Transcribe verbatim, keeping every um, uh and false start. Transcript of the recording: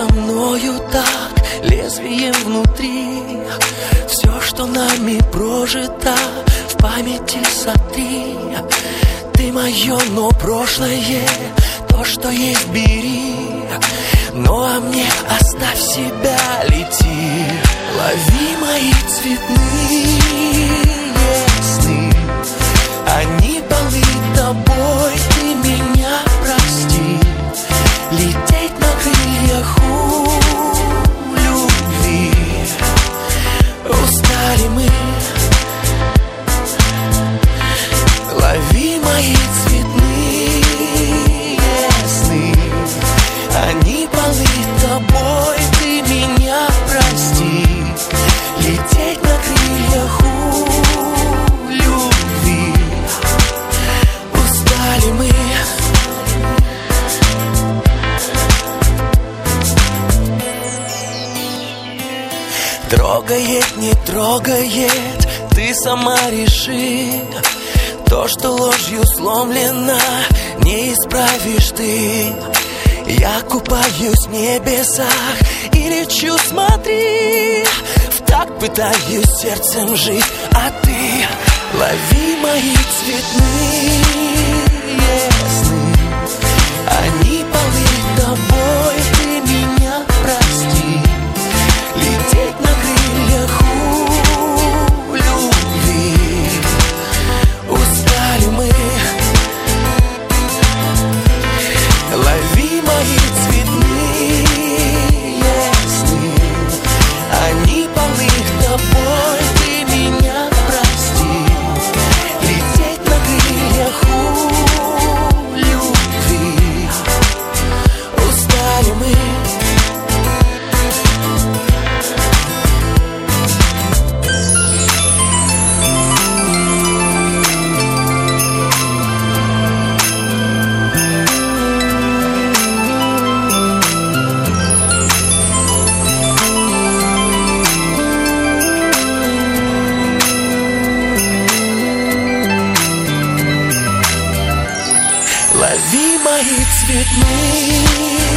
мною так, лезвием внутри. Все, что нами прожито, в памяти сотри. Ты мое, но прошлое, то, что есть, бери. Ну а мне оставь себя, лети. Лови мои цветные сны, они полны тобой, ты меня прости. Лететь на крыльях у любви. Устали мы. Лови мои цветные сны, они полны тобой, ты меня прости. Лететь на крыльях у любви. Устали мы. Трогает, не трогает, ты сама реши. То, что ложью сломлено, не исправишь ты. Я купаюсь в небесах и лечу, смотри. В так пытаюсь сердцем жить, а ты лови мои цветные сны, они полны тобой, ты меня прости. Лететь на крыльях у любви. Устали мы. Лови мои цветные сны, они полны тобой, ты меня прости. Лететь на крыльях у любви. Устали мы. Лови мои цветные